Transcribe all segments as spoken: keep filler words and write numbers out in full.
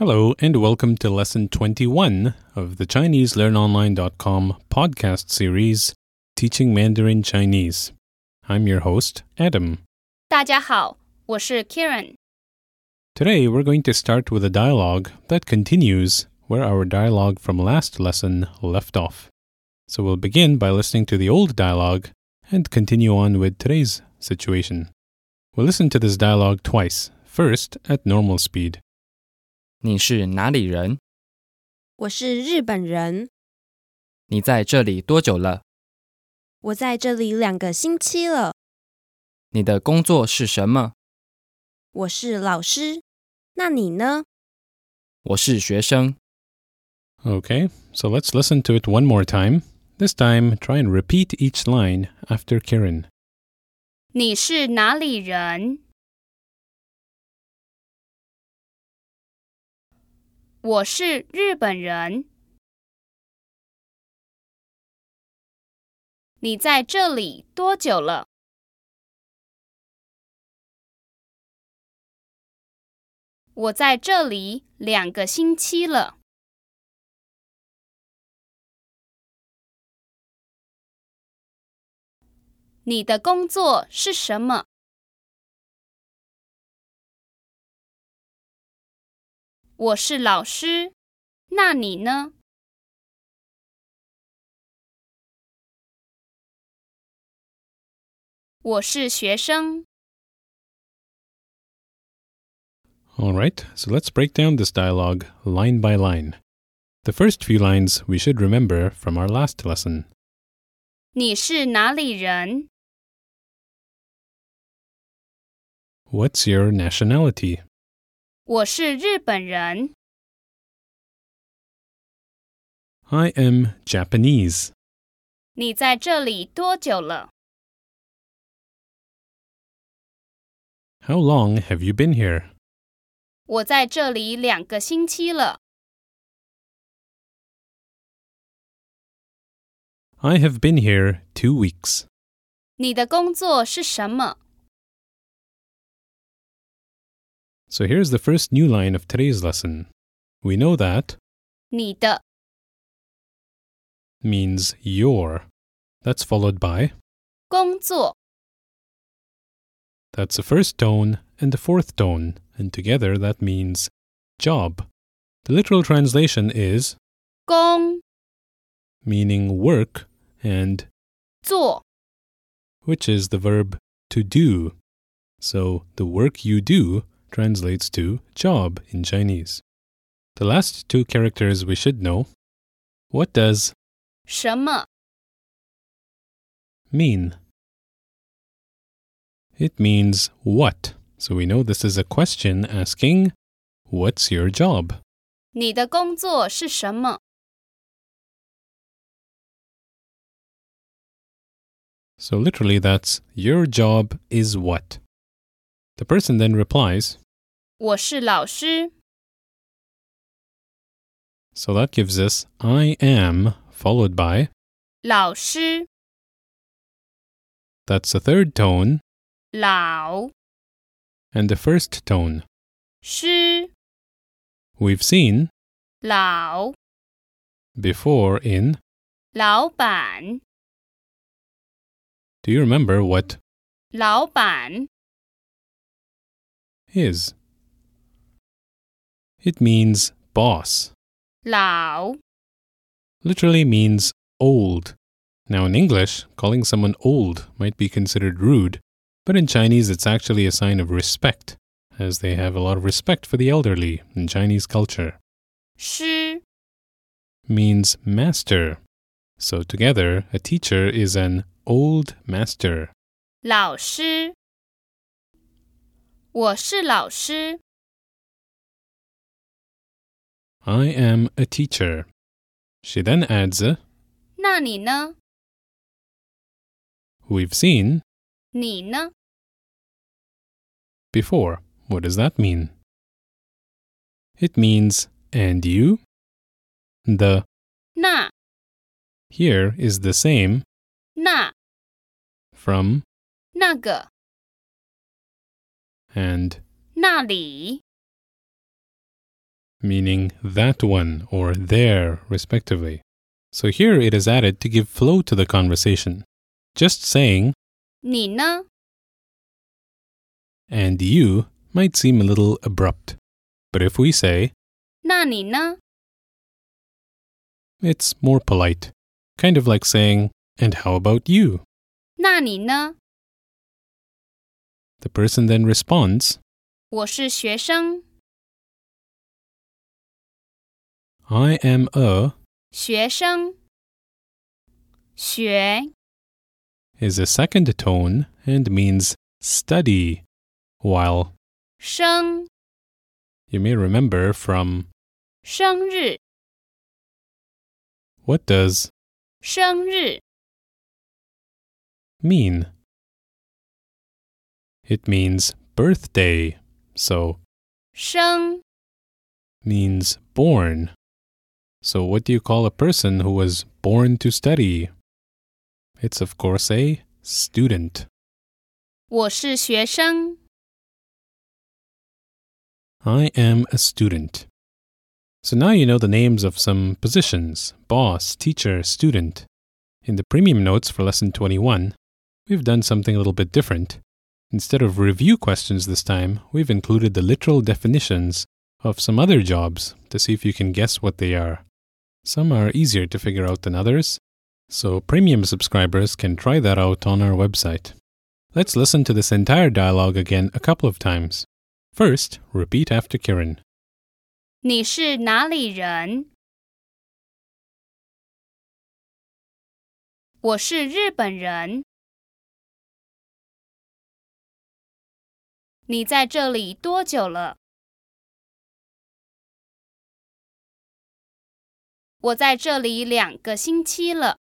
Hello and welcome to lesson twenty-one of the Chinese Learn Online dot com podcast series, Teaching Mandarin Chinese. I'm your host, Adam. 大家好，我是 Karen. Today we're going to start with a dialogue that continues where our dialogue from last lesson left off. So we'll begin by listening to the old dialogue and continue on with today's situation. We'll listen to this dialogue twice, first at normal speed. 你是哪里人？ 我是日本人， 你在这里多久了？ 我在这里两个星期了。 你的工作是什么？ 我是老师，那你呢？ 我是学生。 Okay, so let's listen to it one more time. This time, try and repeat each line after Karen. 你是哪里人？我是日本人。你在这里多久了？我在这里两个星期了。你的工作是什么？我是老师，那你呢？我是学生。 All right, so let's break down this dialogue line by line. The first few lines we should remember from our last lesson. 你是哪里人？ What's your nationality? 我是日本人。 I am Japanese. 你在这里多久了？ How long have you been here? 我在这里两个星期了。 I have been here two weeks. 你的工作是什么？ So here's the first new line of today's lesson. We know that 你的 means your. That's followed by 工作 that's the first tone and the fourth tone, and together that means job. The literal translation is 工 meaning work and 作 which is the verb to do. So the work you do translates to job in Chinese. The last two characters we should know. What does 什么？ mean? It means what. So we know this is a question asking, what's your job? 你的工作是什么？ So literally that's, your job is what? The person then replies, 我是老师。 so that gives us I am followed by, 老师 that's the third tone, 老 and the first tone. 师 We've seen 老 before in, 老板 do you remember what 老板 is? It means boss. 老 Literally means old. Now in English, calling someone old might be considered rude, but in Chinese it's actually a sign of respect, as they have a lot of respect for the elderly in Chinese culture. 师 Means master. So together, a teacher is an old master. 老师我是老师。 I am a teacher. She then adds, a, 那你呢？ we've seen 你呢？ before. What does that mean? It means, and you? The 那 here is the same 那 from 那个 and 那里 meaning that one or there, respectively. So here it is added to give flow to the conversation. Just saying, 你呢？ and you might seem a little abrupt. But if we say, 那你呢？ it's more polite. Kind of like saying, and how about you? 那你呢？ The person then responds, 我是学生。 I am a 学生。学 is a second tone and means study, while 生 you may remember from 生日 what does 生日 mean? It means birthday, so 生 means born. So what do you call a person who was born to study? It's of course a student. 我是学生。 I am a student. So now you know the names of some positions: boss, teacher, student. In the premium notes for lesson twenty-one, we've done something a little bit different. Instead of review questions this time, we've included the literal definitions of some other jobs to see if you can guess what they are. Some are easier to figure out than others, so premium subscribers can try that out on our website. Let's listen to this entire dialogue again a couple of times. First, repeat after Kiran. 你是哪里人？我是日本人。你在这里多久了？我在这里两个星期了。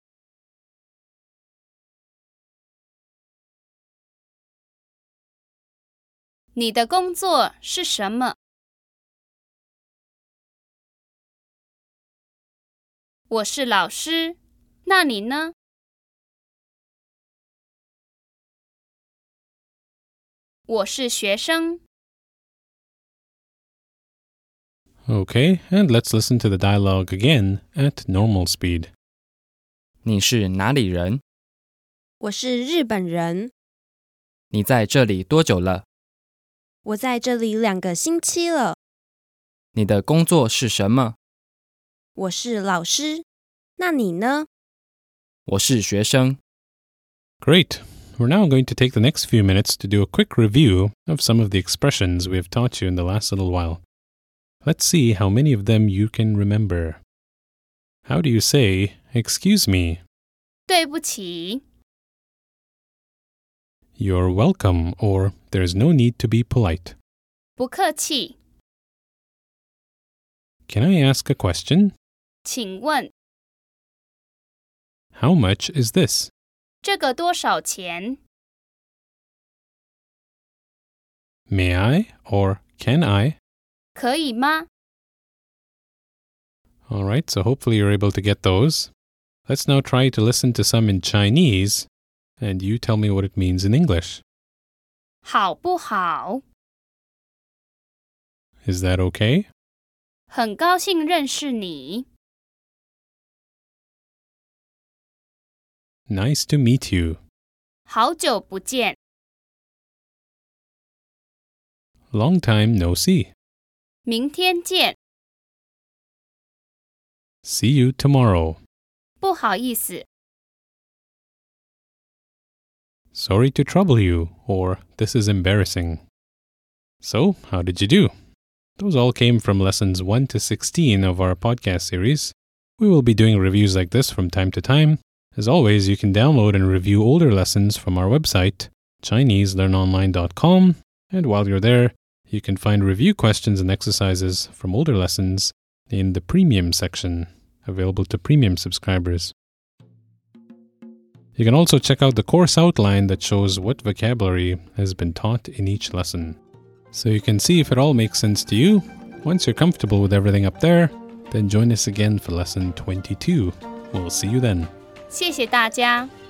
你的工作是什么？我是老师，那你呢？我是学生。 Okay, and let's listen to the dialogue again at normal speed. 你是哪里人？ 我是日本人， 你在这里多久了？ 我在这里两个星期了。 你的工作是什么？ 我是老师，那你呢？ 我是学生。 Great. We're now going to take the next few minutes to do a quick review of some of the expressions we have taught you in the last little while. Let's see how many of them you can remember. How do you say, excuse me? 对不起。 You're welcome, or there's no need to be polite. 不客气。 Can I ask a question? 请问 How much is this? 这个多少钱？ May I, or can I? 可以吗？ All right, so hopefully you're able to get those. Let's now try to listen to some in Chinese, and you tell me what it means in English. 好不好？ Is that okay? 很高兴认识你。 Nice to meet you. 好久不见。 Long time no see. 明天见。 See you tomorrow. 不好意思。 Sorry to trouble you, or this is embarrassing. So, how did you do? Those all came from lessons one to sixteen of our podcast series. We will be doing reviews like this from time to time. As always, you can download and review older lessons from our website, Chinese Learn Online dot com, and while you're there, you can find review questions and exercises from older lessons in the premium section, available to premium subscribers. You can also check out the course outline that shows what vocabulary has been taught in each lesson. So you can see if it all makes sense to you. Once you're comfortable with everything up there, then join us again for lesson twenty-two. We'll see you then. 谢谢大家。